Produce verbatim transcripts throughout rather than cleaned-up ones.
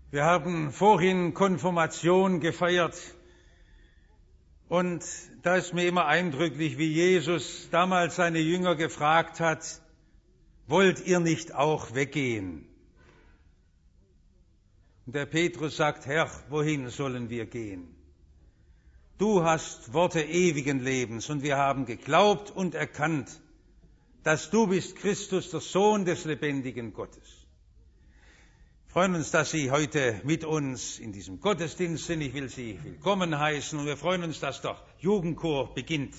Wir haben vorhin Konfirmation gefeiert und da ist mir immer eindrücklich, wie Jesus damals seine Jünger gefragt hat, wollt ihr nicht auch weggehen? Und der Petrus sagt, Herr, wohin sollen wir gehen? Du hast Worte ewigen Lebens und wir haben geglaubt und erkannt, dass du bist Christus, der Sohn des lebendigen Gottes. Wir freuen uns, dass Sie heute mit uns in diesem Gottesdienst sind. Ich will Sie willkommen heißen und wir freuen uns, dass der Jugendchor beginnt.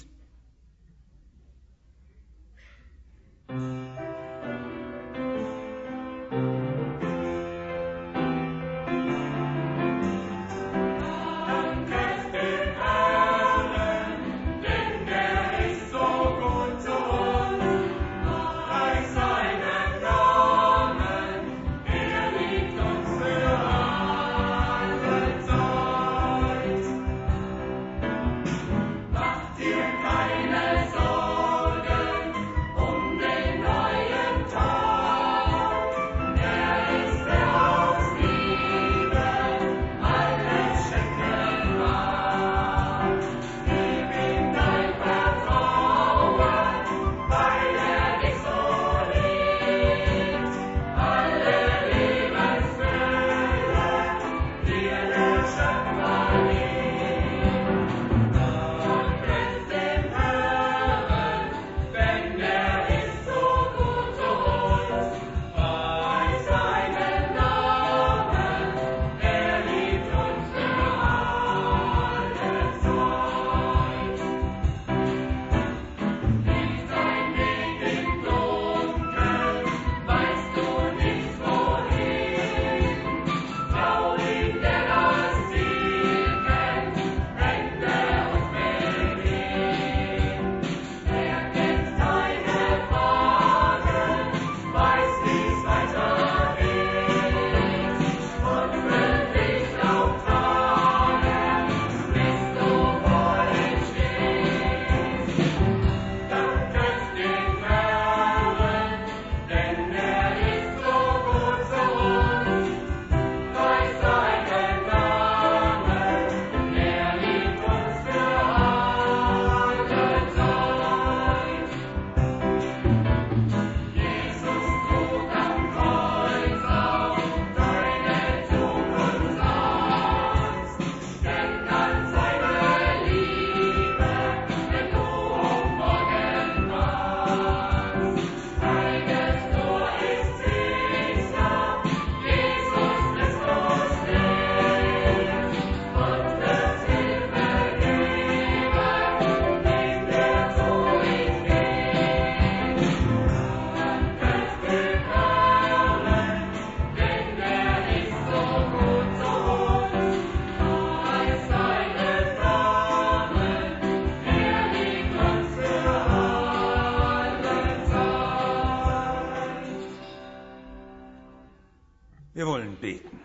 Wir wollen beten.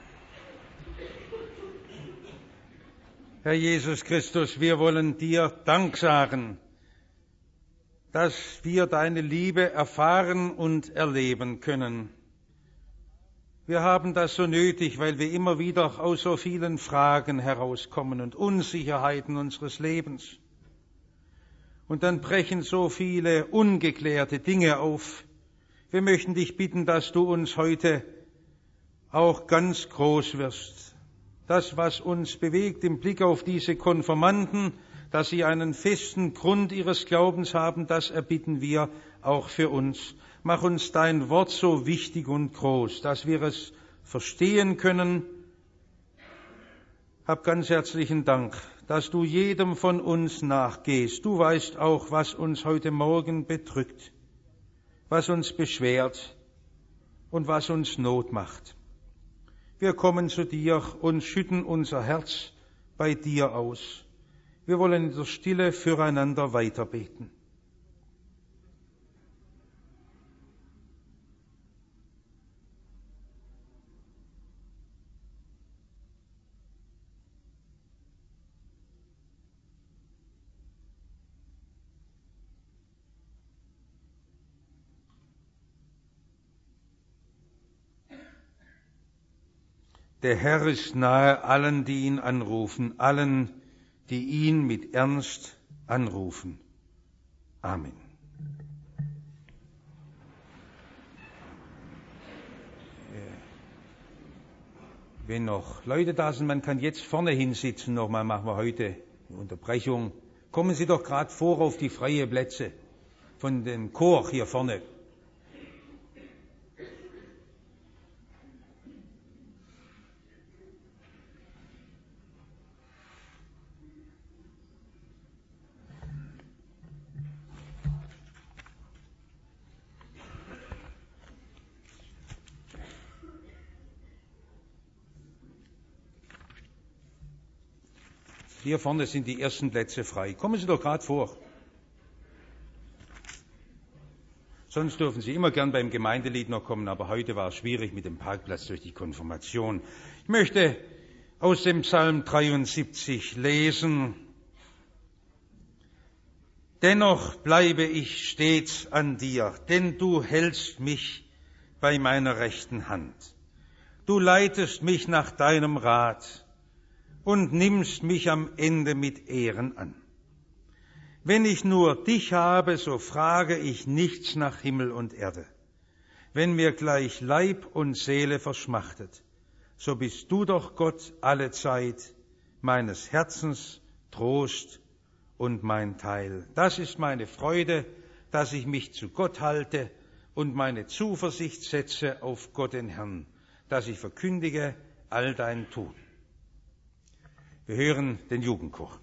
Herr Jesus Christus, wir wollen dir Dank sagen, dass wir deine Liebe erfahren und erleben können. Wir haben das so nötig, weil wir immer wieder aus so vielen Fragen herauskommen und Unsicherheiten unseres Lebens. Und dann brechen so viele ungeklärte Dinge auf. Wir möchten dich bitten, dass du uns heute auch ganz groß wirst. Das, was uns bewegt im Blick auf diese Konfirmanden, dass sie einen festen Grund ihres Glaubens haben, das erbitten wir auch für uns. Mach uns dein Wort so wichtig und groß, dass wir es verstehen können. Hab ganz herzlichen Dank, dass du jedem von uns nachgehst. Du weißt auch, was uns heute Morgen bedrückt, was uns beschwert und was uns Not macht. Wir kommen zu dir und schütten unser Herz bei dir aus. Wir wollen in der Stille füreinander weiterbeten. Der Herr ist nahe allen, die ihn anrufen, allen, die ihn mit Ernst anrufen. Amen. Wenn noch Leute da sind, man kann jetzt vorne hinsitzen, nochmal machen wir heute eine Unterbrechung. Kommen Sie doch gerade vor auf die freien Plätze von dem Chor hier vorne. Hier vorne sind die ersten Plätze frei. Kommen Sie doch gerade vor. Sonst dürfen Sie immer gern beim Gemeindelied noch kommen, aber heute war es schwierig mit dem Parkplatz durch die Konfirmation. Ich möchte aus dem Psalm dreiundsiebzig lesen. Dennoch bleibe ich stets an dir, denn du hältst mich bei meiner rechten Hand. Du leitest mich nach deinem Rat und nimmst mich am Ende mit Ehren an. Wenn ich nur dich habe, so frage ich nichts nach Himmel und Erde. Wenn mir gleich Leib und Seele verschmachtet, so bist du doch Gott alle Zeit, meines Herzens Trost und mein Teil. Das ist meine Freude, dass ich mich zu Gott halte und meine Zuversicht setze auf Gott den Herrn, dass ich verkündige all dein Tun. Wir hören den Jugendchor.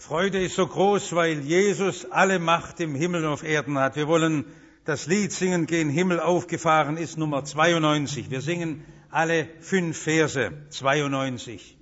Freude ist so groß, weil Jesus alle Macht im Himmel und auf Erden hat. Wir wollen das Lied singen, Gen Himmel aufgefahren ist, Nummer zweiundneunzig. Wir singen alle fünf Verse, zweiundneunzig.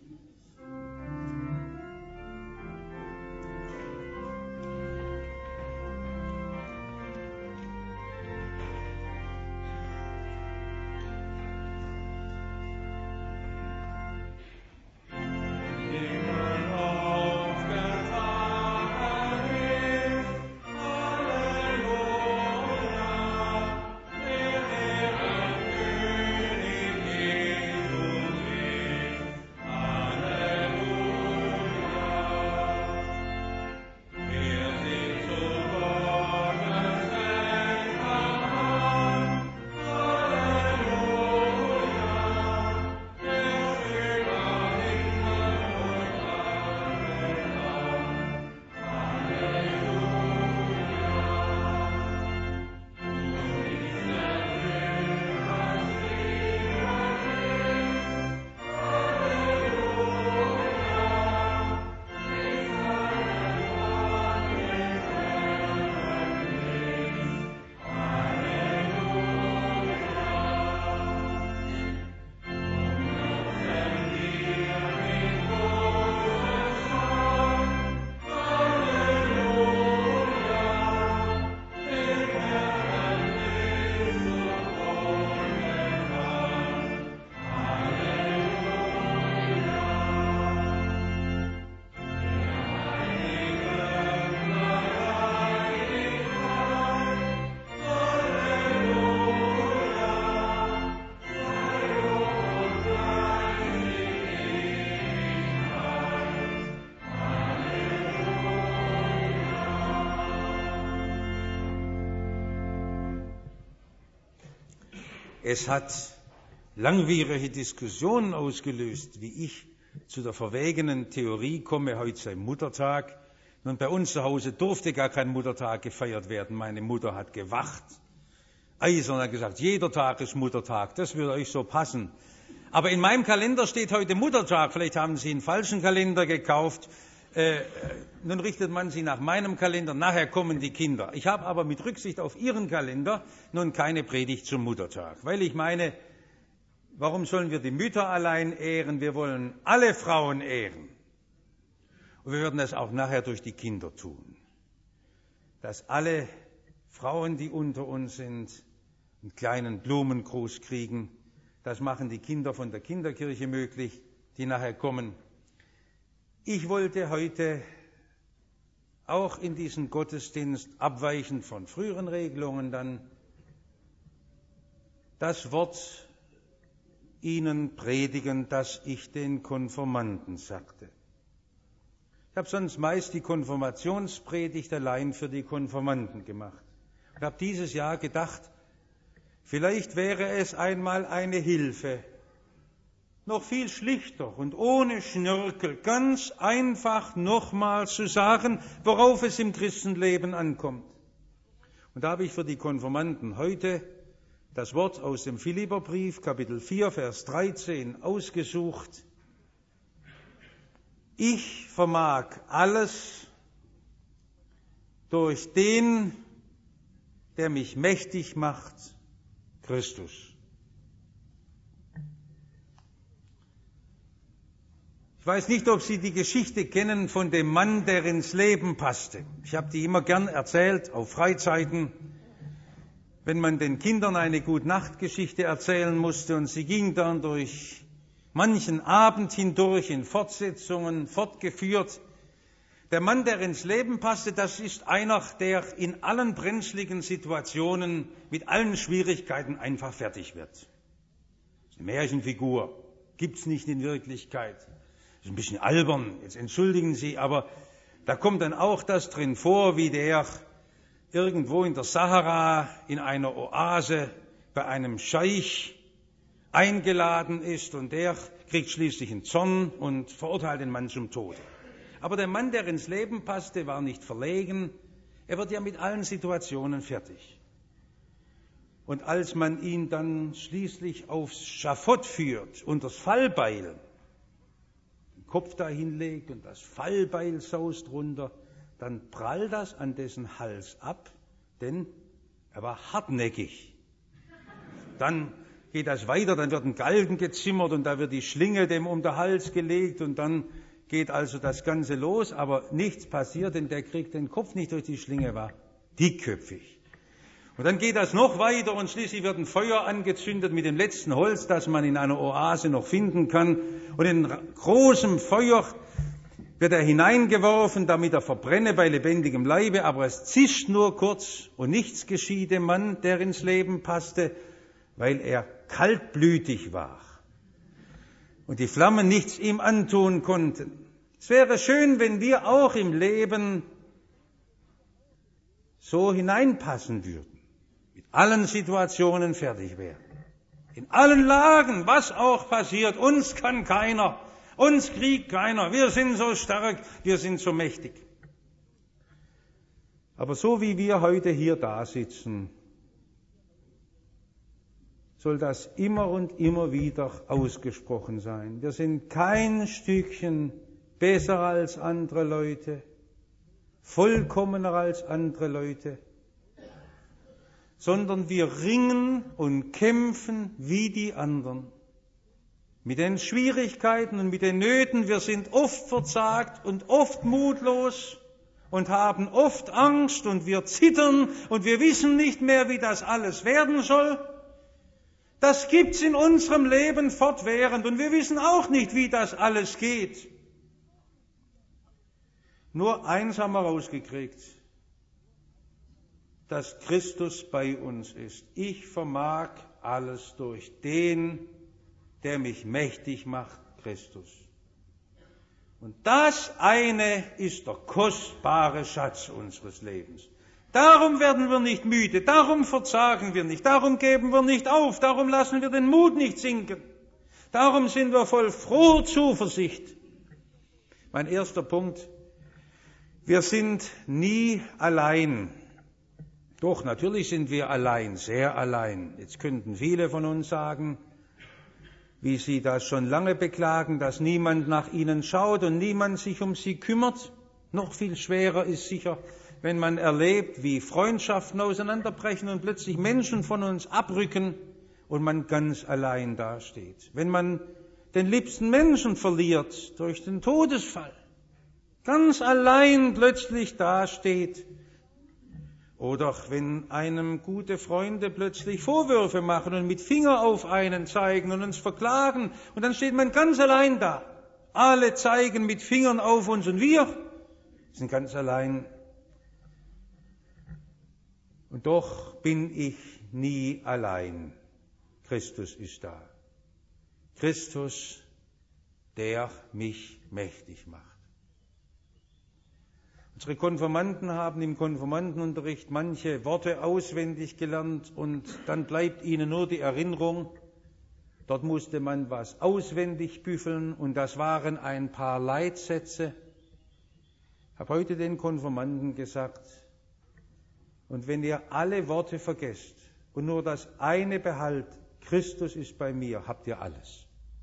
Es hat langwierige Diskussionen ausgelöst, wie ich zu der verwegenen Theorie komme, heute sei Muttertag. Nun, bei uns zu Hause durfte gar kein Muttertag gefeiert werden. Meine Mutter hat gewacht. Eisern hat gesagt, jeder Tag ist Muttertag. Das würde euch so passen. Aber in meinem Kalender steht heute Muttertag. Vielleicht haben Sie einen falschen Kalender gekauft. Äh, nun richtet man sich nach meinem Kalender. Nachher kommen die Kinder. Ich habe aber mit Rücksicht auf Ihren Kalender nun keine Predigt zum Muttertag. Weil ich meine, warum sollen wir die Mütter allein ehren? Wir wollen alle Frauen ehren. Und wir werden das auch nachher durch die Kinder tun. Dass alle Frauen, die unter uns sind, einen kleinen Blumengruß kriegen. Das machen die Kinder von der Kinderkirche möglich, die nachher kommen. Ich wollte heute auch in diesen Gottesdienst, abweichend von früheren Regelungen, dann das Wort Ihnen predigen, das ich den Konfirmanden sagte. Ich habe sonst meist die Konfirmationspredigt allein für die Konfirmanden gemacht. Ich habe dieses Jahr gedacht, vielleicht wäre es einmal eine Hilfe, noch viel schlichter und ohne Schnörkel, ganz einfach nochmal zu sagen, worauf es im Christenleben ankommt. Und da habe ich für die Konfirmanden heute das Wort aus dem Philipperbrief, Kapitel vier, Vers dreizehn, ausgesucht. Ich vermag alles durch den, der mich mächtig macht, Christus. Ich weiß nicht, ob Sie die Geschichte kennen von dem Mann, der ins Leben passte. Ich habe die immer gern erzählt, auf Freizeiten, wenn man den Kindern eine Gute-Nacht-Geschichte erzählen musste, und sie ging dann durch manchen Abend hindurch in Fortsetzungen fortgeführt. Der Mann, der ins Leben passte, das ist einer, der in allen brenzligen Situationen mit allen Schwierigkeiten einfach fertig wird. Das ist eine Märchenfigur, gibt's nicht in Wirklichkeit. Das ist ein bisschen albern, jetzt entschuldigen Sie, aber da kommt dann auch das drin vor, wie der irgendwo in der Sahara in einer Oase bei einem Scheich eingeladen ist, und der kriegt schließlich einen Zorn und verurteilt den Mann zum Tode. Aber der Mann, der ins Leben passte, war nicht verlegen. Er wird ja mit allen Situationen fertig. Und als man ihn dann schließlich aufs Schafott führt, unters Fallbeil, Kopf dahin legt und das Fallbeil saust runter, dann prallt das an dessen Hals ab, denn er war hartnäckig. Dann geht das weiter, dann wird ein Galgen gezimmert und da wird die Schlinge dem um den Hals gelegt und dann geht also das Ganze los, aber nichts passiert, denn der kriegt den Kopf nicht durch die Schlinge, war dickköpfig. Und dann geht das noch weiter und schließlich wird ein Feuer angezündet mit dem letzten Holz, das man in einer Oase noch finden kann. Und in großem Feuer wird er hineingeworfen, damit er verbrenne bei lebendigem Leibe, aber es zischt nur kurz und nichts geschieht dem Mann, der ins Leben passte, weil er kaltblütig war und die Flammen nichts ihm antun konnten. Es wäre schön, wenn wir auch im Leben so hineinpassen würden, mit allen Situationen fertig wären, in allen Lagen, was auch passiert, uns kann keiner, uns kriegt keiner, wir sind so stark, wir sind so mächtig. Aber so wie wir heute hier da sitzen, soll das immer und immer wieder ausgesprochen sein. Wir sind kein Stückchen besser als andere Leute, vollkommener als andere Leute, sondern wir ringen und kämpfen wie die anderen. Mit den Schwierigkeiten und mit den Nöten, wir sind oft verzagt und oft mutlos und haben oft Angst und wir zittern und wir wissen nicht mehr, wie das alles werden soll. Das gibt's in unserem Leben fortwährend und wir wissen auch nicht, wie das alles geht. Nur eins haben wir rausgekriegt, dass Christus bei uns ist. Ich vermag alles durch den, der mich mächtig macht, Christus. Und das eine ist der kostbare Schatz unseres Lebens. Darum werden wir nicht müde, darum verzagen wir nicht, darum geben wir nicht auf, darum lassen wir den Mut nicht sinken. Darum sind wir voll froher Zuversicht. Mein erster Punkt, wir sind nie allein. Doch, natürlich sind wir allein, sehr allein. Jetzt könnten viele von uns sagen, wie sie das schon lange beklagen, dass niemand nach ihnen schaut und niemand sich um sie kümmert. Noch viel schwerer ist sicher, wenn man erlebt, wie Freundschaften auseinanderbrechen und plötzlich Menschen von uns abrücken und man ganz allein dasteht. Wenn man den liebsten Menschen verliert durch den Todesfall, ganz allein plötzlich dasteht. Oder wenn einem gute Freunde plötzlich Vorwürfe machen und mit Finger auf einen zeigen und uns verklagen und dann steht man ganz allein da. Alle zeigen mit Fingern auf uns und wir sind ganz allein. Und doch bin ich nie allein. Christus ist da. Christus, der mich mächtig macht. Unsere Konfirmanden haben im Konfirmandenunterricht manche Worte auswendig gelernt und dann bleibt ihnen nur die Erinnerung, dort musste man was auswendig büffeln und das waren ein paar Leitsätze. Ich habe heute den Konfirmanden gesagt, und wenn ihr alle Worte vergesst und nur das eine behaltet, Christus ist bei mir, habt ihr alles.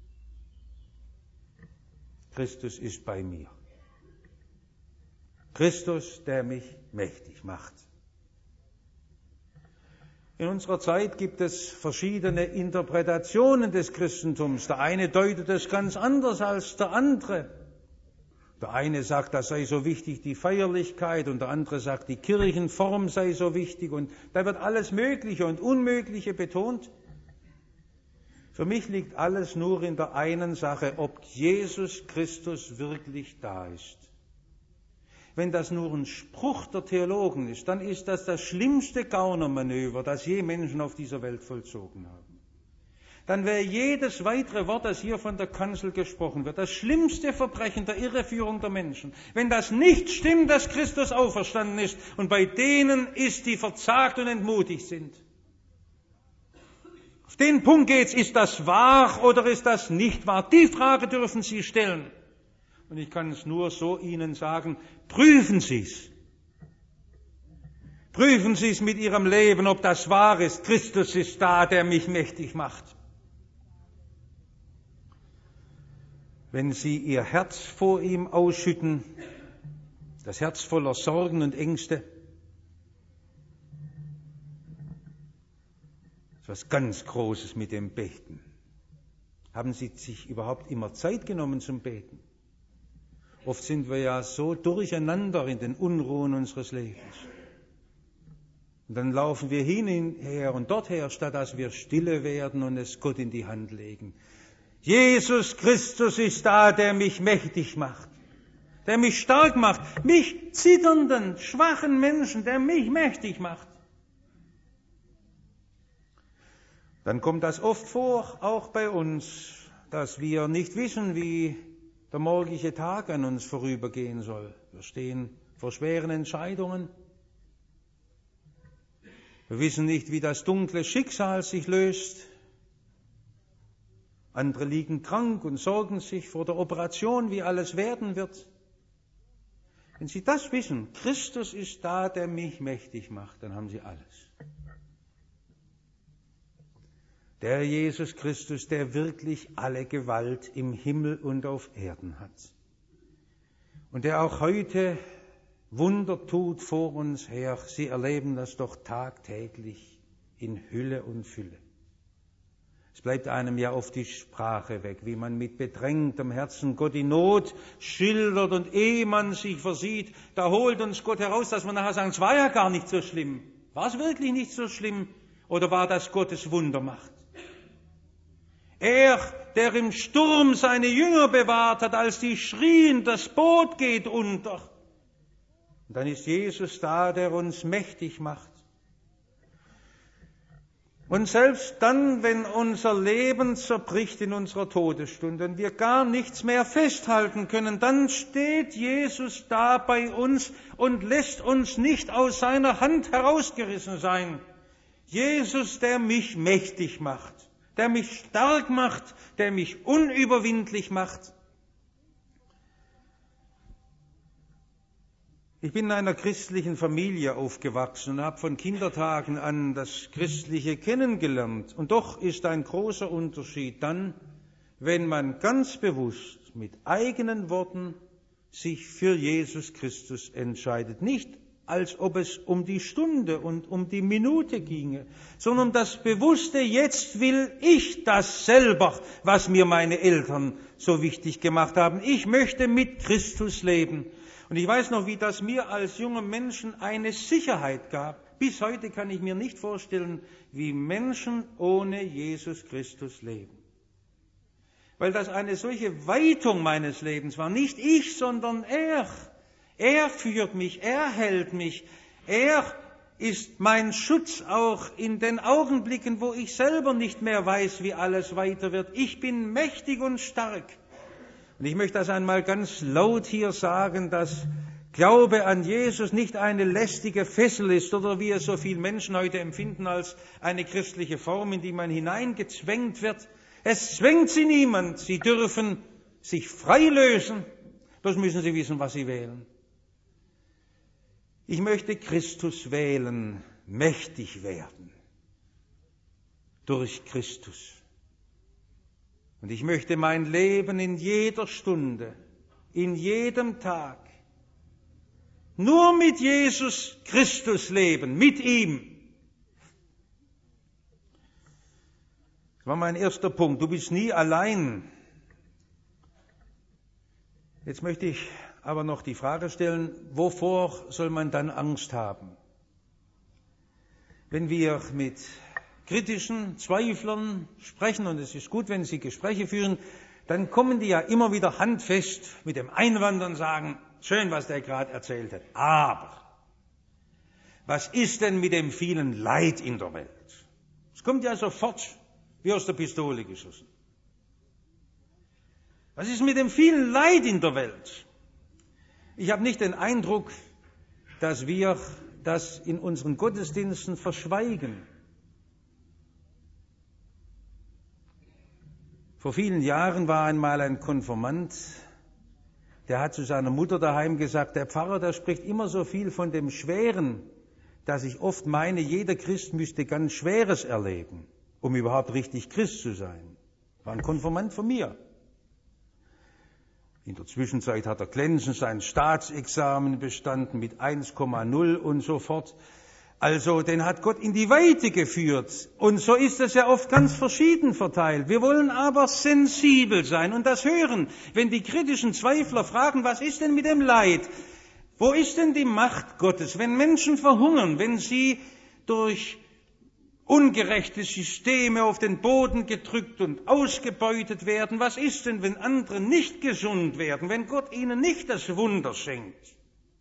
Christus ist bei mir. Christus, der mich mächtig macht. In unserer Zeit gibt es verschiedene Interpretationen des Christentums. Der eine deutet es ganz anders als der andere. Der eine sagt, das sei so wichtig, die Feierlichkeit, und der andere sagt, die Kirchenform sei so wichtig, und da wird alles Mögliche und Unmögliche betont. Für mich liegt alles nur in der einen Sache, ob Jesus Christus wirklich da ist. Wenn das nur ein Spruch der Theologen ist, dann ist das das schlimmste Gaunermanöver, das je Menschen auf dieser Welt vollzogen haben. Dann wäre jedes weitere Wort, das hier von der Kanzel gesprochen wird, das schlimmste Verbrechen der Irreführung der Menschen. Wenn das nicht stimmt, dass Christus auferstanden ist, und bei denen ist, die verzagt und entmutigt sind. Auf den Punkt geht's, ist das wahr oder ist das nicht wahr? Die Frage dürfen Sie stellen. Und ich kann es nur so Ihnen sagen, prüfen Sie es. Prüfen Sie es mit Ihrem Leben, ob das wahr ist. Christus ist da, der mich mächtig macht. wenn sie ihr Herz vor ihm ausschütten, das Herz voller Sorgen und Ängste. Das ist was ganz Großes mit dem Beten. Haben Sie sich überhaupt immer Zeit genommen zum Beten? Oft sind wir ja so durcheinander in den Unruhen unseres Lebens. Und dann laufen wir hinher und dorther, statt dass wir stille werden und es Gott in die Hand legen. Jesus Christus ist da, der mich mächtig macht, der mich stark macht, mich zitternden, schwachen Menschen, der mich mächtig macht. Dann kommt das oft vor, auch bei uns, dass wir nicht wissen, wie der morgige Tag an uns vorübergehen soll. Wir stehen vor schweren Entscheidungen. Wir wissen nicht, wie das dunkle Schicksal sich löst. Andere liegen krank und sorgen sich vor der Operation, wie alles werden wird. Wenn Sie das wissen, Christus ist da, der mich mächtig macht, dann haben Sie alles. Der Jesus Christus, der wirklich alle Gewalt im Himmel und auf Erden hat. Und der auch heute Wunder tut vor uns her. Sie erleben das doch tagtäglich in Hülle und Fülle. Es bleibt einem ja oft die Sprache weg, wie man mit bedrängtem Herzen Gott in Not schildert und ehe man sich versieht, da holt uns Gott heraus, dass wir nachher sagen, es war ja gar nicht so schlimm. War es wirklich nicht so schlimm? Oder war das Gottes Wundermacht? Er, der im Sturm seine Jünger bewahrt hat, als die schrien, das Boot geht unter. Und dann ist Jesus da, der uns mächtig macht. Und selbst dann, wenn unser Leben zerbricht in unserer Todesstunde und wir gar nichts mehr festhalten können, dann steht Jesus da bei uns und lässt uns nicht aus seiner Hand herausgerissen sein. Jesus, der mich mächtig macht, der mich stark macht, der mich unüberwindlich macht. Ich bin in einer christlichen Familie aufgewachsen und habe von Kindertagen an das Christliche kennengelernt. Und doch ist ein großer Unterschied dann, wenn man ganz bewusst mit eigenen Worten sich für Jesus Christus entscheidet. Nicht, als ob es um die Stunde und um die Minute ginge, sondern das bewusste, jetzt will ich das selber, was mir meine Eltern so wichtig gemacht haben. Ich möchte mit Christus leben. Und ich weiß noch, wie das mir als junger Menschen eine Sicherheit gab. Bis heute kann ich mir nicht vorstellen, wie Menschen ohne Jesus Christus leben. Weil das eine solche Weitung meines Lebens war. Nicht ich, sondern er. Er führt mich, er hält mich. Er ist mein Schutz auch in den Augenblicken, wo ich selber nicht mehr weiß, wie alles weiter wird. Ich bin mächtig und stark. Und ich möchte das einmal ganz laut hier sagen, dass Glaube an Jesus nicht eine lästige Fessel ist oder wie es so viele Menschen heute empfinden als eine christliche Form, in die man hineingezwängt wird. Es zwängt sie niemand. Sie dürfen sich frei lösen. Bloß müssen sie wissen, was sie wählen. Ich möchte Christus wählen, mächtig werden. Durch Christus. Und ich möchte mein Leben in jeder Stunde, in jedem Tag, nur mit Jesus Christus leben, mit ihm. Das war mein erster Punkt. Du bist nie allein. Jetzt möchte ich aber noch die Frage stellen, wovor soll man dann Angst haben? Wenn wir mit kritischen Zweiflern sprechen, und es ist gut, wenn Sie Gespräche führen, dann kommen die ja immer wieder handfest mit dem Einwand und sagen, schön, was der gerade erzählt hat, aber was ist denn mit dem vielen Leid in der Welt? Es kommt ja sofort wie aus der Pistole geschossen. Was ist mit dem vielen Leid in der Welt? Ich habe nicht den Eindruck, dass wir das in unseren Gottesdiensten verschweigen. Vor vielen Jahren war einmal ein Konfirmand, der hat zu seiner Mutter daheim gesagt, der Pfarrer, der spricht immer so viel von dem Schweren, dass ich oft meine, jeder Christ müsste ganz Schweres erleben, um überhaupt richtig Christ zu sein. War ein Konfirmand von mir. In der Zwischenzeit hat er glänzend sein Staatsexamen bestanden mit eins Komma null und so fort. Also, den hat Gott in die Weite geführt. Und so ist es ja oft ganz verschieden verteilt. Wir wollen aber sensibel sein und das hören. Wenn die kritischen Zweifler fragen, was ist denn mit dem Leid? Wo ist denn die Macht Gottes? Wenn Menschen verhungern, wenn sie durch ungerechte Systeme auf den Boden gedrückt und ausgebeutet werden, was ist denn, wenn andere nicht gesund werden, wenn Gott ihnen nicht das Wunder schenkt?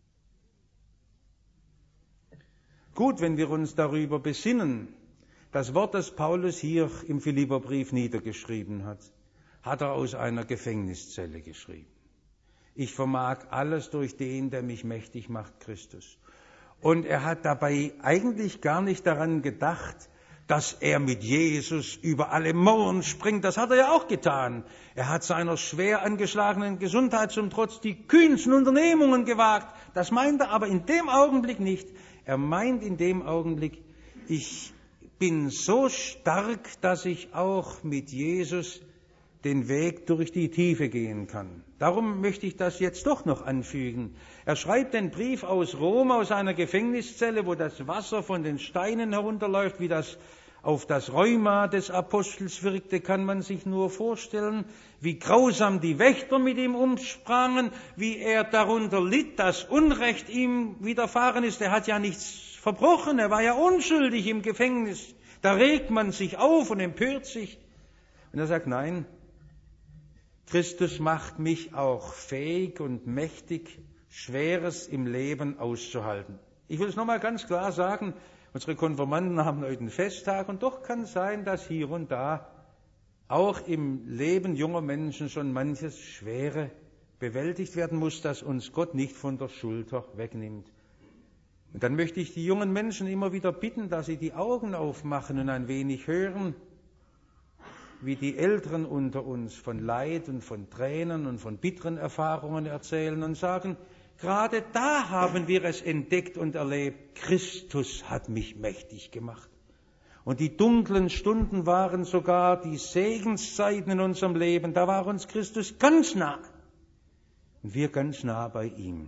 Gut, wenn wir uns darüber besinnen, das Wort, das Paulus hier im Philipperbrief niedergeschrieben hat, hat er aus einer Gefängniszelle geschrieben. Ich vermag alles durch den, der mich mächtig macht, Christus. Und er hat dabei eigentlich gar nicht daran gedacht, dass er mit Jesus über alle Mauern springt. Das hat er ja auch getan. Er hat seiner schwer angeschlagenen Gesundheit zum Trotz die kühnsten Unternehmungen gewagt. Das meint er aber in dem Augenblick nicht. Er meint in dem Augenblick, ich bin so stark, dass ich auch mit Jesus den Weg durch die Tiefe gehen kann. Darum möchte ich das jetzt doch noch anfügen. Er schreibt den Brief aus Rom, aus einer Gefängniszelle, wo das Wasser von den Steinen herunterläuft, wie das auf das Rheuma des Apostels wirkte, kann man sich nur vorstellen, wie grausam die Wächter mit ihm umsprangen, wie er darunter litt, dass Unrecht ihm widerfahren ist. Er hat ja nichts verbrochen, er war ja unschuldig im Gefängnis. Da regt man sich auf und empört sich. Und er sagt, nein, Christus macht mich auch fähig und mächtig, Schweres im Leben auszuhalten. Ich will es nochmal ganz klar sagen, unsere Konfirmanden haben heute einen Festtag und doch kann es sein, dass hier und da auch im Leben junger Menschen schon manches Schwere bewältigt werden muss, das uns Gott nicht von der Schulter wegnimmt. Und dann möchte ich die jungen Menschen immer wieder bitten, dass sie die Augen aufmachen und ein wenig hören, wie die Älteren unter uns von Leid und von Tränen und von bitteren Erfahrungen erzählen und sagen, gerade da haben wir es entdeckt und erlebt, Christus hat mich mächtig gemacht. Und die dunklen Stunden waren sogar die Segenszeiten in unserem Leben, da war uns Christus ganz nah und wir ganz nah bei ihm.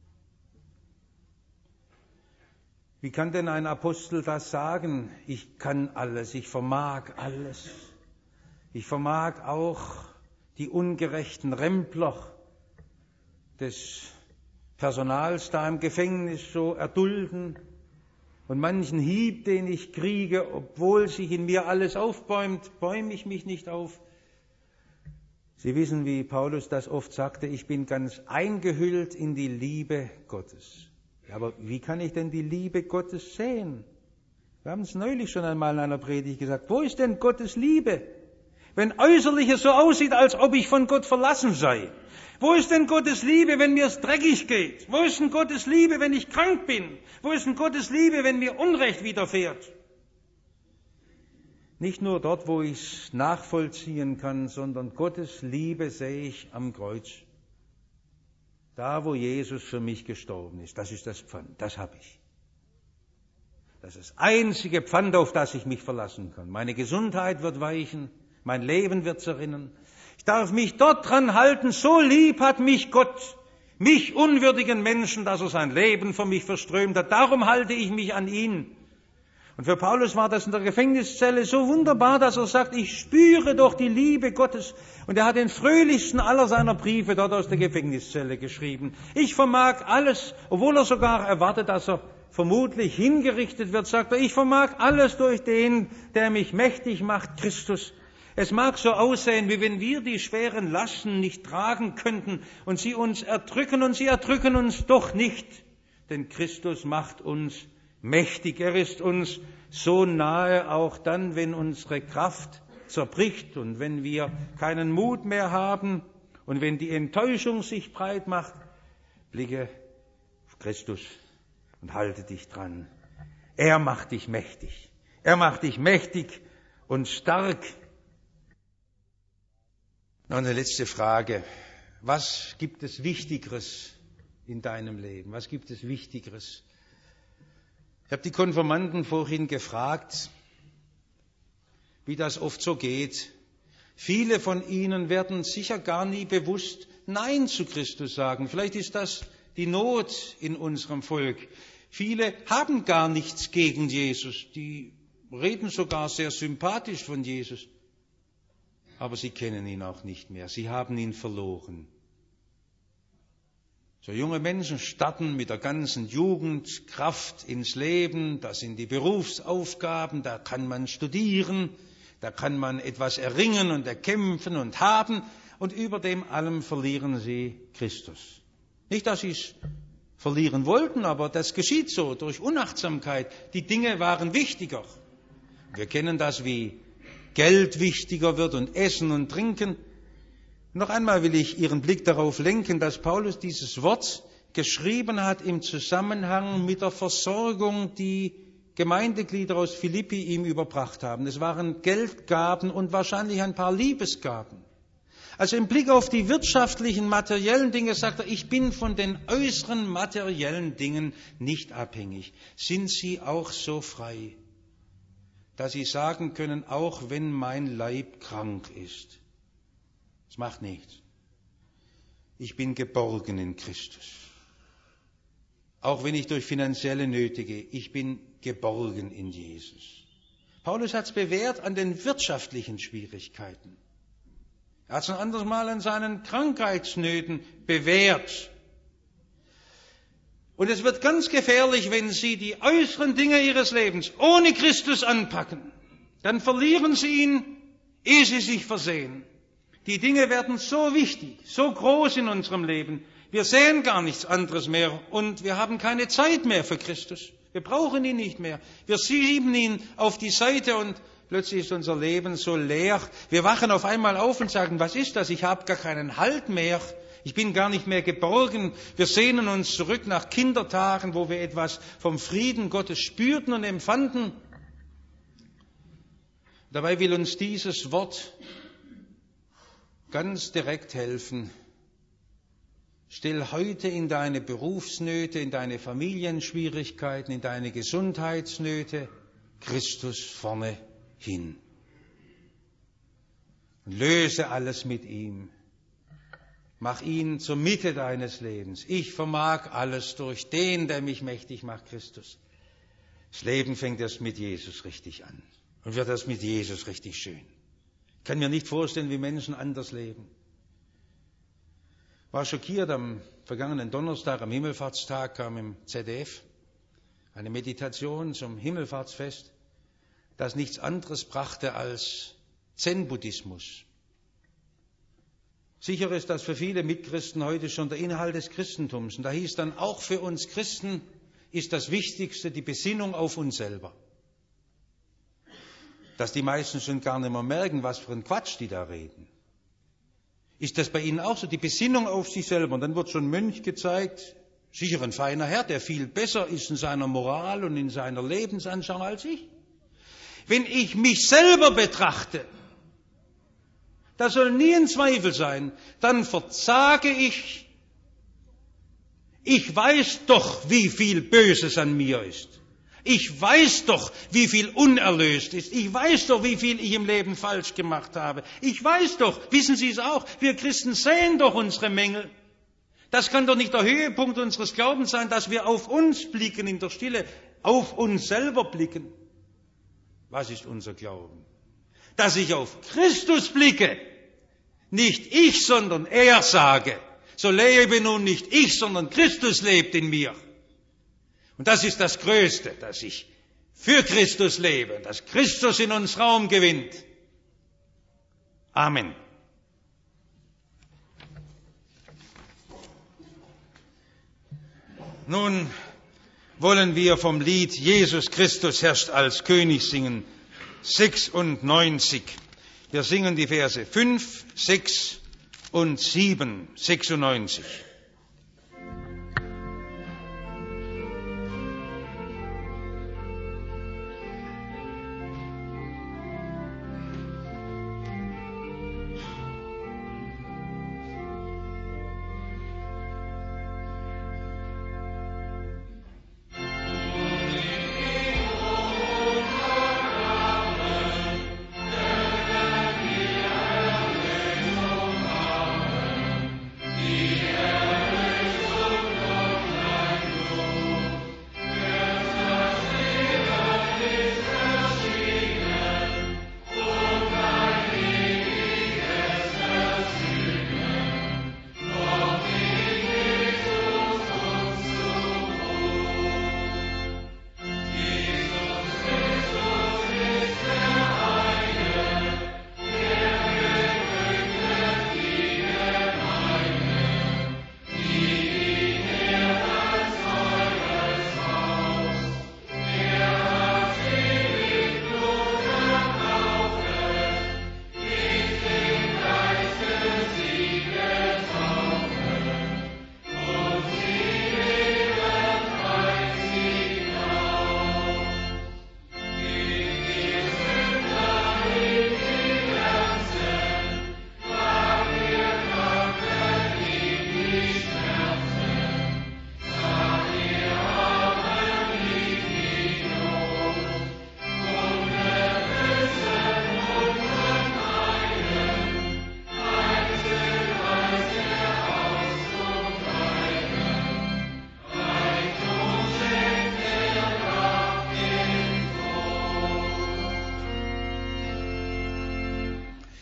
Wie kann denn ein Apostel das sagen? Ich kann alles, ich vermag alles. Ich vermag auch die ungerechten Rempler des Personals da im Gefängnis so erdulden und manchen Hieb, den ich kriege, obwohl sich in mir alles aufbäumt, bäume ich mich nicht auf. Sie wissen, wie Paulus das oft sagte, ich bin ganz eingehüllt in die Liebe Gottes. Ja, aber wie kann ich denn die Liebe Gottes sehen? Wir haben es neulich schon einmal in einer Predigt gesagt. Wo ist denn Gottes Liebe? Wenn Äußerliches so aussieht, als ob ich von Gott verlassen sei. Wo ist denn Gottes Liebe, wenn mir es dreckig geht? Wo ist denn Gottes Liebe, wenn ich krank bin? Wo ist denn Gottes Liebe, wenn mir Unrecht widerfährt? Nicht nur dort, wo ich es nachvollziehen kann, sondern Gottes Liebe sehe ich am Kreuz. Da, wo Jesus für mich gestorben ist, das ist das Pfand, das habe ich. Das ist das einzige Pfand, auf das ich mich verlassen kann. Meine Gesundheit wird weichen, mein Leben wird zerrinnen. Ich darf mich dort dran halten, so lieb hat mich Gott, mich unwürdigen Menschen, dass er sein Leben für mich verströmt hat. Darum halte ich mich an ihn. Und für Paulus war das in der Gefängniszelle so wunderbar, dass er sagt, ich spüre doch die Liebe Gottes. Und er hat den fröhlichsten aller seiner Briefe dort aus der Gefängniszelle geschrieben. Ich vermag alles, obwohl er sogar erwartet, dass er vermutlich hingerichtet wird, sagt er, ich vermag alles durch den, der mich mächtig macht, Christus. Es mag so aussehen, wie wenn wir die schweren Lasten nicht tragen könnten und sie uns erdrücken, und sie erdrücken uns doch nicht, denn Christus macht uns mächtig. Er ist uns so nahe, auch dann, wenn unsere Kraft zerbricht und wenn wir keinen Mut mehr haben und wenn die Enttäuschung sich breit macht. Blicke auf Christus und halte dich dran. Er macht dich mächtig. Er macht dich mächtig und stark. Noch eine letzte Frage. Was gibt es Wichtigeres in deinem Leben? Was gibt es Wichtigeres? Ich habe die Konfirmanden vorhin gefragt, wie das oft so geht. Viele von ihnen werden sicher gar nie bewusst, Nein zu Christus sagen. Vielleicht ist das die Not in unserem Volk. Viele haben gar nichts gegen Jesus. Die reden sogar sehr sympathisch von Jesus. Aber sie kennen ihn auch nicht mehr. Sie haben ihn verloren. So junge Menschen starten mit der ganzen Jugendkraft ins Leben. Das sind die Berufsaufgaben. Da kann man studieren. Da kann man etwas erringen und erkämpfen und haben. Und über dem allem verlieren sie Christus. Nicht, dass sie es verlieren wollten, aber das geschieht so durch Unachtsamkeit. Die Dinge waren wichtiger. Wir kennen das, wie Geld wichtiger wird und Essen und Trinken. Noch einmal will ich Ihren Blick darauf lenken, dass Paulus dieses Wort geschrieben hat im Zusammenhang mit der Versorgung, die Gemeindeglieder aus Philippi ihm überbracht haben. Es waren Geldgaben und wahrscheinlich ein paar Liebesgaben. Also im Blick auf die wirtschaftlichen, materiellen Dinge sagt er, ich bin von den äußeren materiellen Dingen nicht abhängig. Sind Sie auch so frei, dass Sie sagen können, auch wenn mein Leib krank ist, es macht nichts. Ich bin geborgen in Christus. Auch wenn ich durch finanzielle Nöte gehe, ich bin geborgen in Jesus. Paulus hat es bewährt an den wirtschaftlichen Schwierigkeiten. Er hat es ein anderes Mal an seinen Krankheitsnöten bewährt. Und es wird ganz gefährlich, wenn Sie die äußeren Dinge Ihres Lebens ohne Christus anpacken. Dann verlieren Sie ihn, ehe Sie sich versehen. Die Dinge werden so wichtig, so groß in unserem Leben. Wir sehen gar nichts anderes mehr und wir haben keine Zeit mehr für Christus. Wir brauchen ihn nicht mehr. Wir schieben ihn auf die Seite und plötzlich ist unser Leben so leer. Wir wachen auf einmal auf und sagen, was ist das? Ich habe gar keinen Halt mehr. Ich bin gar nicht mehr geborgen. Wir sehnen uns zurück nach Kindertagen, wo wir etwas vom Frieden Gottes spürten und empfanden. Dabei will uns dieses Wort ganz direkt helfen. Stell heute in deine Berufsnöte, in deine Familienschwierigkeiten, in deine Gesundheitsnöte Christus vorne hin. Und löse alles mit ihm. Mach ihn zur Mitte deines Lebens. Ich vermag alles durch den, der mich mächtig macht, Christus. Das Leben fängt erst mit Jesus richtig an und wird erst mit Jesus richtig schön. Ich kann mir nicht vorstellen, wie Menschen anders leben. Ich war schockiert, am vergangenen Donnerstag, am Himmelfahrtstag, kam im Z D F eine Meditation zum Himmelfahrtsfest, das nichts anderes brachte als Zen-Buddhismus. Sicher ist das für viele Mitchristen heute schon der Inhalt des Christentums. Und da hieß dann, auch für uns Christen ist das Wichtigste die Besinnung auf uns selber. Dass die meisten schon gar nicht mehr merken, was für ein Quatsch die da reden. Ist das bei Ihnen auch so? Die Besinnung auf sich selber. Und dann wird so ein Mönch gezeigt, sicher ein feiner Herr, der viel besser ist in seiner Moral und in seiner Lebensanschauung als ich. Wenn ich mich selber betrachte, da soll nie ein Zweifel sein, dann versage ich. Ich weiß doch, wie viel Böses an mir ist. Ich weiß doch, wie viel unerlöst ist. Ich weiß doch, wie viel ich im Leben falsch gemacht habe. Ich weiß doch, wissen Sie es auch, wir Christen sehen doch unsere Mängel. Das kann doch nicht der Höhepunkt unseres Glaubens sein, dass wir auf uns blicken in der Stille, auf uns selber blicken. Was ist unser Glauben? Dass ich auf Christus blicke, nicht ich, sondern er sage, so lebe nun nicht ich, sondern Christus lebt in mir. Und das ist das Größte, dass ich für Christus lebe, dass Christus in uns Raum gewinnt. Amen. Nun wollen wir vom Lied Jesus Christus herrscht als König singen, sechsundneunzig. Wir singen die Verse fünf, sechs und sieben, sechsundneunzig.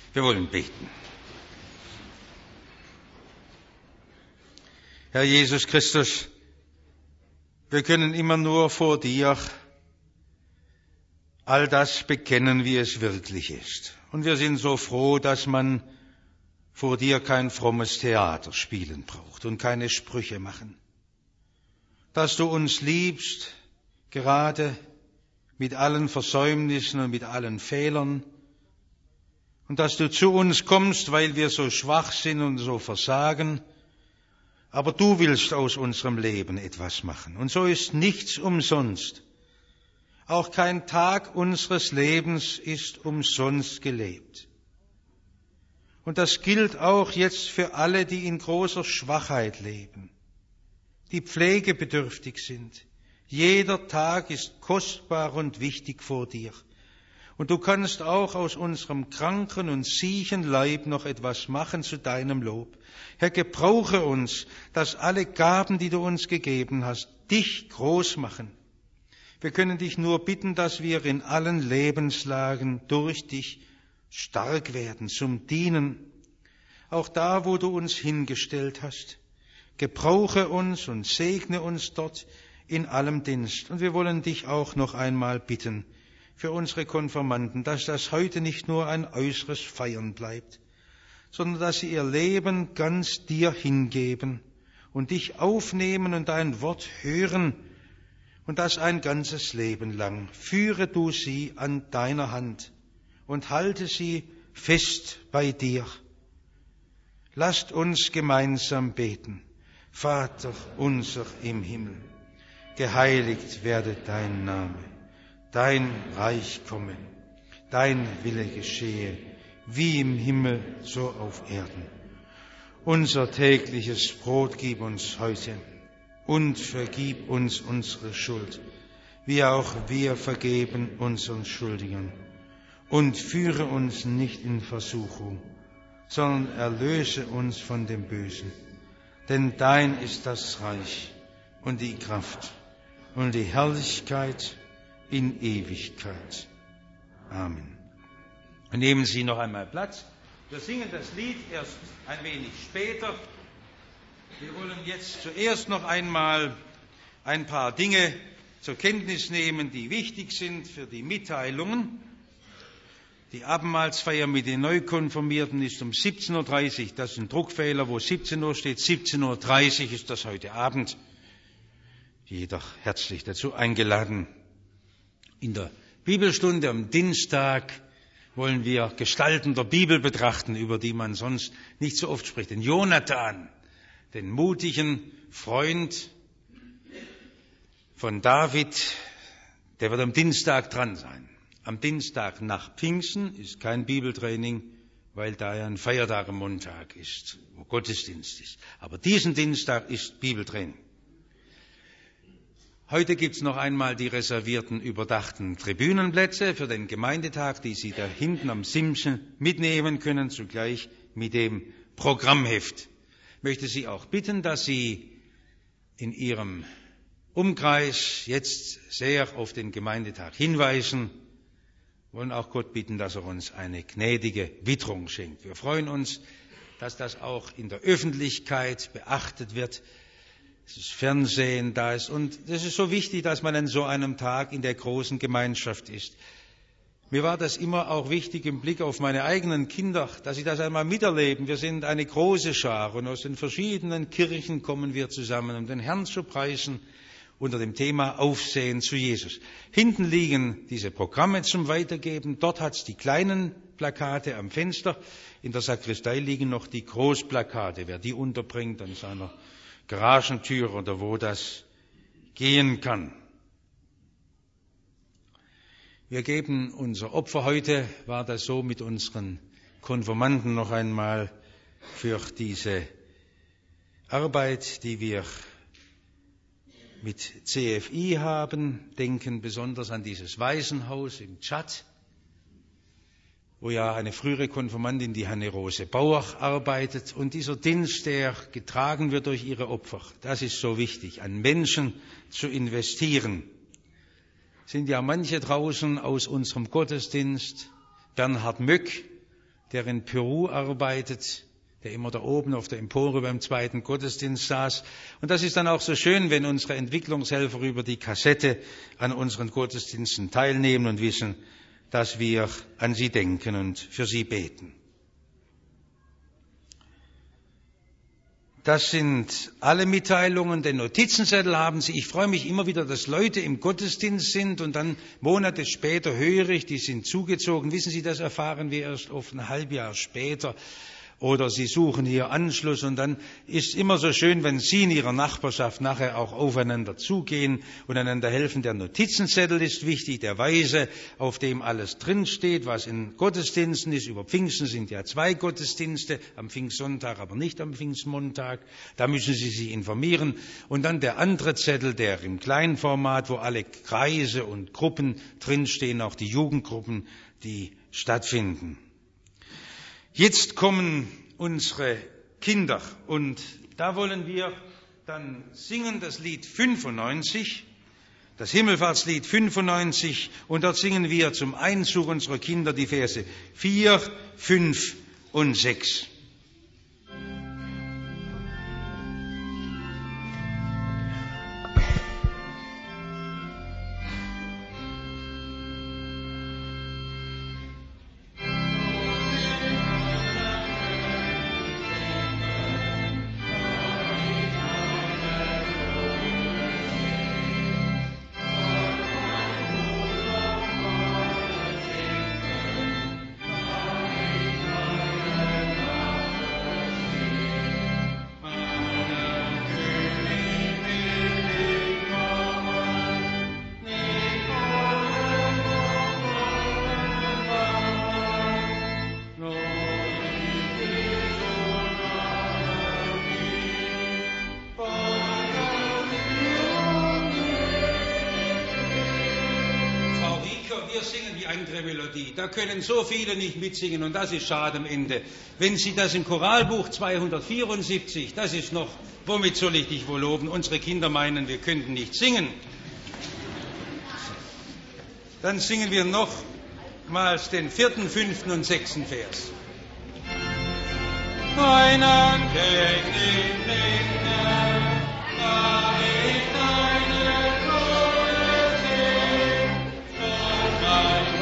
Wir wollen beten. Herr Jesus Christus, wir können immer nur vor dir all das bekennen, wie es wirklich ist. Und wir sind so froh, dass man vor dir kein frommes Theater spielen braucht und keine Sprüche machen. Dass du uns liebst, gerade mit allen Versäumnissen und mit allen Fehlern, und dass du zu uns kommst, weil wir so schwach sind und so versagen, aber du willst aus unserem Leben etwas machen. Und so ist nichts umsonst. Auch kein Tag unseres Lebens ist umsonst gelebt. Und das gilt auch jetzt für alle, die in großer Schwachheit leben, die pflegebedürftig sind. Jeder Tag ist kostbar und wichtig vor dir. Und du kannst auch aus unserem kranken und siechen Leib noch etwas machen zu deinem Lob. Herr, gebrauche uns, dass alle Gaben, die du uns gegeben hast, dich groß machen. Wir können dich nur bitten, dass wir in allen Lebenslagen durch dich stark werden zum Dienen. Auch da, wo du uns hingestellt hast. Gebrauche uns und segne uns dort in allem Dienst. Und wir wollen dich auch noch einmal bitten für unsere Konfirmanden, dass das heute nicht nur ein äußeres Feiern bleibt, sondern dass sie ihr Leben ganz dir hingeben und dich aufnehmen und dein Wort hören und das ein ganzes Leben lang. Führe du sie an deiner Hand und halte sie fest bei dir. Lasst uns gemeinsam beten. Vater unser im Himmel, geheiligt werde dein Name, dein Reich komme, dein Wille geschehe, wie im Himmel, so auf Erden. Unser tägliches Brot gib uns heute und vergib uns unsere Schuld, wie auch wir vergeben unseren Schuldigern. Und führe uns nicht in Versuchung, sondern erlöse uns von dem Bösen. Denn dein ist das Reich und die Kraft und die Herrlichkeit in Ewigkeit. Amen. Nehmen Sie noch einmal Platz. Wir singen das Lied erst ein wenig später. Wir wollen jetzt zuerst noch einmal ein paar Dinge zur Kenntnis nehmen, die wichtig sind für die Mitteilungen. Die Abendmahlsfeier mit den Neukonfirmierten ist um siebzehn Uhr dreißig. Das ist ein Druckfehler, wo siebzehn Uhr steht. siebzehn Uhr dreißig ist das heute Abend. Jeder herzlich dazu eingeladen. In der Bibelstunde am Dienstag wollen wir Gestalten der Bibel betrachten, über die man sonst nicht so oft spricht. Den Jonathan, den mutigen Freund von David, der wird am Dienstag dran sein. Am Dienstag nach Pfingsten ist kein Bibeltraining, weil da ja ein Feiertag am Montag ist, wo Gottesdienst ist. Aber diesen Dienstag ist Bibeltraining. Heute gibt es noch einmal die reservierten, überdachten Tribünenplätze für den Gemeindetag, die Sie da hinten am Simsen mitnehmen können, zugleich mit dem Programmheft. Ich möchte Sie auch bitten, dass Sie in Ihrem Umkreis jetzt sehr auf den Gemeindetag hinweisen. Wir wollen auch Gott bitten, dass er uns eine gnädige Witterung schenkt. Wir freuen uns, dass das auch in der Öffentlichkeit beachtet wird, dass das Fernsehen da ist. Und es ist so wichtig, dass man an so einem Tag in der großen Gemeinschaft ist. Mir war das immer auch wichtig im Blick auf meine eigenen Kinder, dass sie das einmal miterleben. Wir sind eine große Schar und aus den verschiedenen Kirchen kommen wir zusammen, um den Herrn zu preisen, unter dem Thema Aufsehen zu Jesus. Hinten liegen diese Programme zum Weitergeben. Dort hat es die kleinen Plakate am Fenster. In der Sakristei liegen noch die Großplakate. Wer die unterbringt an seiner Garagentür oder wo das gehen kann. Wir geben unser Opfer. Heute war das so mit unseren Konfirmanden noch einmal für diese Arbeit, die wir mit C F I haben, denken besonders an dieses Waisenhaus im Tschad, wo ja eine frühere Konfirmandin, die Hanne-Rose Bauer, arbeitet. Und dieser Dienst, der getragen wird durch ihre Opfer, das ist so wichtig, an Menschen zu investieren. Sind ja manche draußen aus unserem Gottesdienst, Bernhard Möck, der in Peru arbeitet, der immer da oben auf der Empore beim zweiten Gottesdienst saß. Und das ist dann auch so schön, wenn unsere Entwicklungshelfer über die Kassette an unseren Gottesdiensten teilnehmen und wissen, dass wir an sie denken und für sie beten. Das sind alle Mitteilungen. Den Notizenzettel haben Sie. Ich freue mich immer wieder, dass Leute im Gottesdienst sind und dann Monate später höre ich, die sind zugezogen. Wissen Sie, das erfahren wir erst oft ein Halbjahr später. Oder sie suchen hier Anschluss und dann ist immer so schön, wenn Sie in Ihrer Nachbarschaft nachher auch aufeinander zugehen und einander helfen. Der Notizenzettel ist wichtig, der weiße, auf dem alles drinsteht, was in Gottesdiensten ist. Über Pfingsten sind ja zwei Gottesdienste, am Pfingstsonntag, aber nicht am Pfingstmontag. Da müssen Sie sich informieren. Und dann der andere Zettel, der im kleinen Format, wo alle Kreise und Gruppen drinstehen, auch die Jugendgruppen, die stattfinden. Jetzt kommen unsere Kinder und da wollen wir dann singen das Lied fünfundneunzig, das Himmelfahrtslied fünfundneunzig und dort singen wir zum Einzug unserer Kinder die Verse vier, fünf und sechs. Da können so viele nicht mitsingen und das ist schade am Ende. Wenn Sie das im Choralbuch zweihundertvierundsiebzig, das ist noch, womit soll ich dich wohl loben? Unsere Kinder meinen, wir könnten nicht singen. Dann singen wir nochmals den vierten, fünften und sechsten Vers. Ein Anker in den da ist eine große See, und mein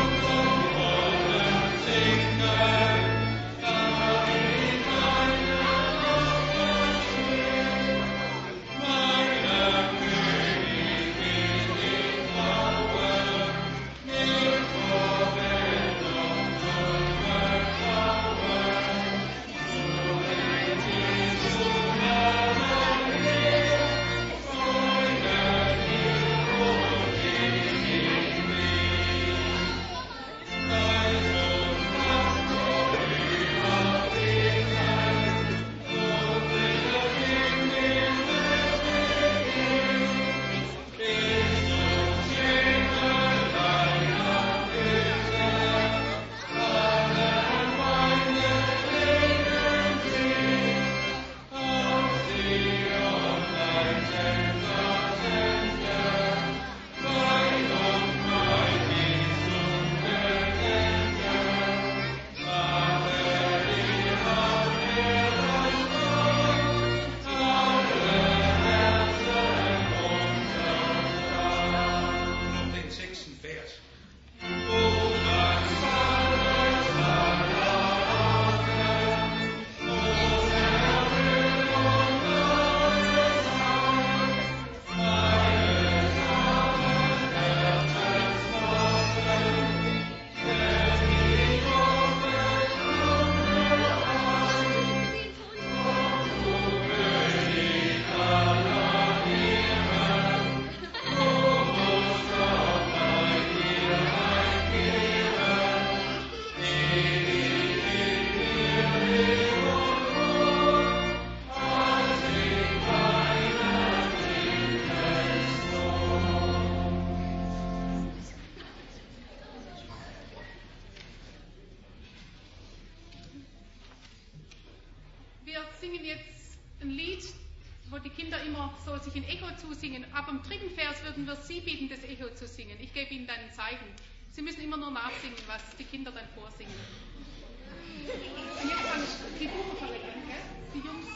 so sich ein Echo zusingen. Ab dem dritten Vers würden wir Sie bitten, das Echo zu singen. Ich gebe Ihnen dann ein Zeichen. Sie müssen immer nur nachsingen, was die Kinder dann vorsingen. Und jetzt fange ich die Buchverfolgung an, gell? Die Jungs.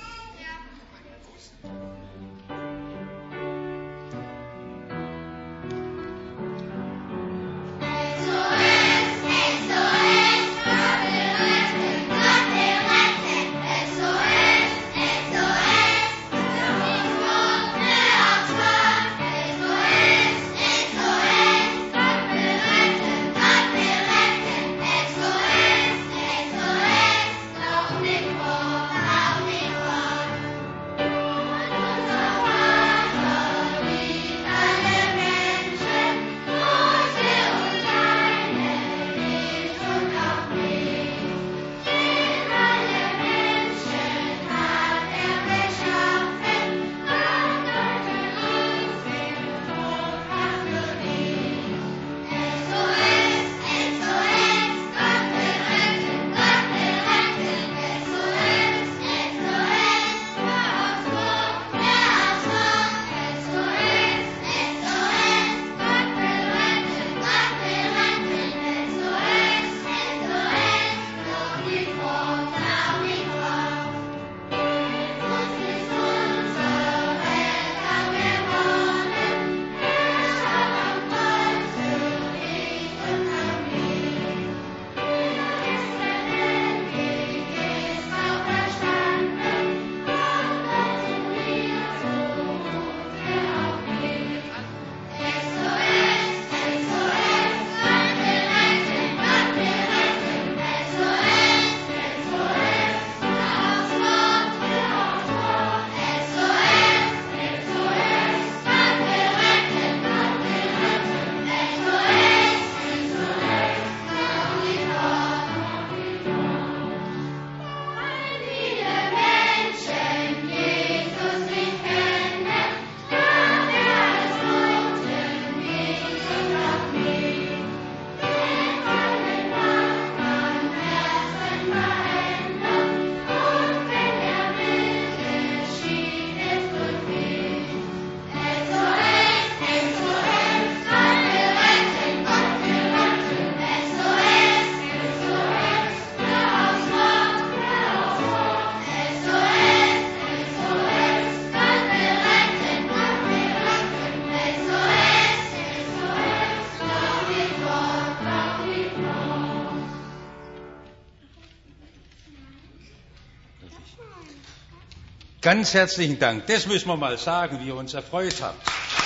Ganz herzlichen Dank. Das müssen wir mal sagen, wie ihr uns erfreut habt.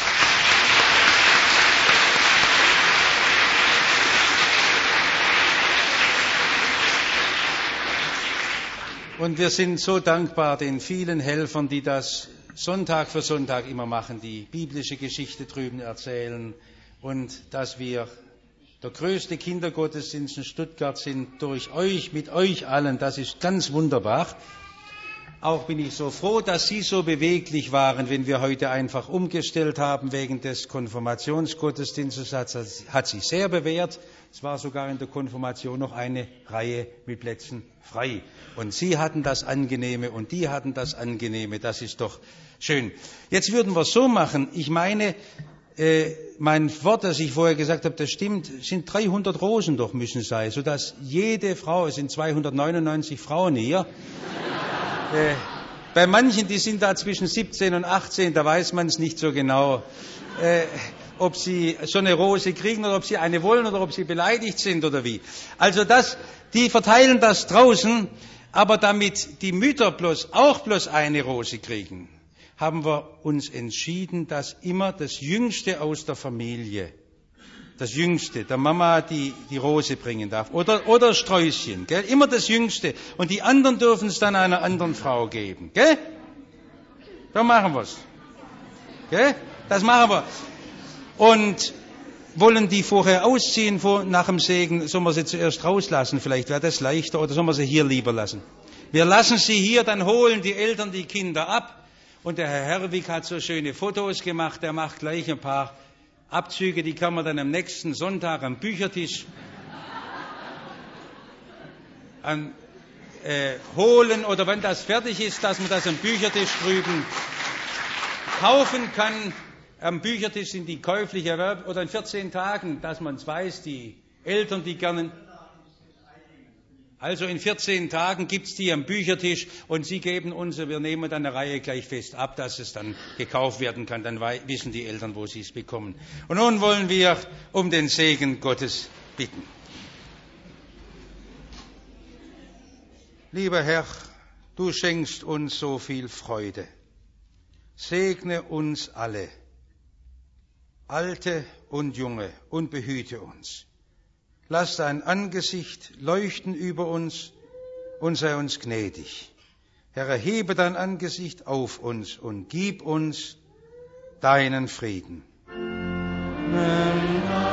Und wir sind so dankbar den vielen Helfern, die das Sonntag für Sonntag immer machen, die biblische Geschichte drüben erzählen, und dass wir der größte Kindergottesdienst in Stuttgart sind durch euch, mit euch allen. Das ist ganz wunderbar. Auch bin ich so froh, dass Sie so beweglich waren, wenn wir heute einfach umgestellt haben wegen des Konfirmationsgottesdienstes. Hat sich sehr bewährt. Es war sogar in der Konfirmation noch eine Reihe mit Plätzen frei. Und Sie hatten das Angenehme und die hatten das Angenehme. Das ist doch schön. Jetzt würden wir es so machen. Ich meine, äh, mein Wort, das ich vorher gesagt habe, das stimmt, sind dreihundert Rosen doch müssen sein, sodass jede Frau, es sind zweihundertneunundneunzig Frauen hier, Äh, bei manchen, die sind da zwischen siebzehn und achtzehn, da weiß man es nicht so genau, äh, ob sie so eine Rose kriegen oder ob sie eine wollen oder ob sie beleidigt sind oder wie. Also das, die verteilen das draußen, aber damit die Mütter bloß, auch bloß eine Rose kriegen, haben wir uns entschieden, dass immer das Jüngste aus der Familie, das Jüngste, der Mama die, die Rose bringen darf. Oder, oder Sträußchen, gell? Immer das Jüngste. Und die anderen dürfen es dann einer anderen Frau geben, gell? So machen wir's. Gell? Das machen wir. Und wollen die vorher ausziehen vor, nach dem Segen, sollen wir sie zuerst rauslassen? Vielleicht wäre das leichter, oder sollen wir sie hier lieber lassen? Wir lassen sie hier, dann holen die Eltern die Kinder ab. Und der Herr Herwig hat so schöne Fotos gemacht, der macht gleich ein paar Abzüge, die kann man dann am nächsten Sonntag am Büchertisch an, äh, holen, oder wenn das fertig ist, dass man das am Büchertisch drüben kaufen kann. Am Büchertisch sind die käuflich erwerbt, oder in vierzehn Tagen, dass man es weiß, die Eltern, die gerne... Also in vierzehn Tagen gibt's die am Büchertisch und Sie geben uns, wir nehmen dann eine Reihe gleich fest ab, dass es dann gekauft werden kann. Dann wissen die Eltern, wo sie es bekommen. Und nun wollen wir um den Segen Gottes bitten. Lieber Herr, du schenkst uns so viel Freude. Segne uns alle, Alte und Junge, und behüte uns. Lass dein Angesicht leuchten über uns und sei uns gnädig. Herr, erhebe dein Angesicht auf uns und gib uns deinen Frieden. Amen.